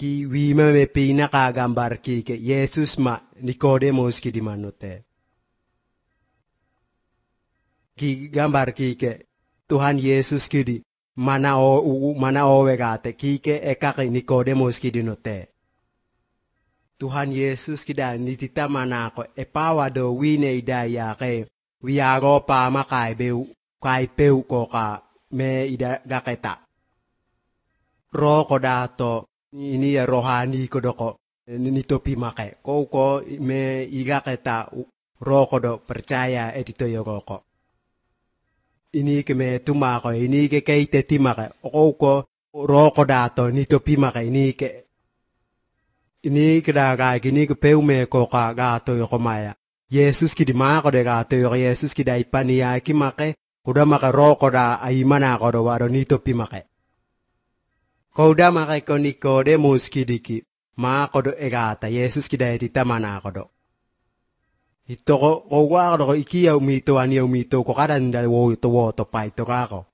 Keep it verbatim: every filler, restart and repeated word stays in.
ki wima me pinakagambar ki ke Yesus ma Nikodemus ki di manute. Ki gambar ki ke Tuhan Yesus ki di mana o u mana o wegate ki ke eka ke Nikodemus ki di note. Tuhan Yesus ki da nitita mana ko epawa do wine idaya ke wiago pa makai beu kai peu ko ka me ida gaketa. Ro ko dato ini ya rohani ko doko nito pimake ko ko me igaketa ro ko do percaya etito yogoko. Ini ke me tumako ini ke keite timake ko ko ro ko dato nito pimake ini ke ini kedaga gini ke peu me ko ka gato yoko maya. Yesus ki di mako de gato yo Yesus ki da ipania ki make kuda make ro ko da aimana ko do waro nito pimake. Kauda makai ko Nikodemus kidiki, ma kodo egata, Yesus kida etita mana kodo. Ito ko, ko wa kodo iki ya umito ani umito ko kada nda wo to wo to pa ito kako.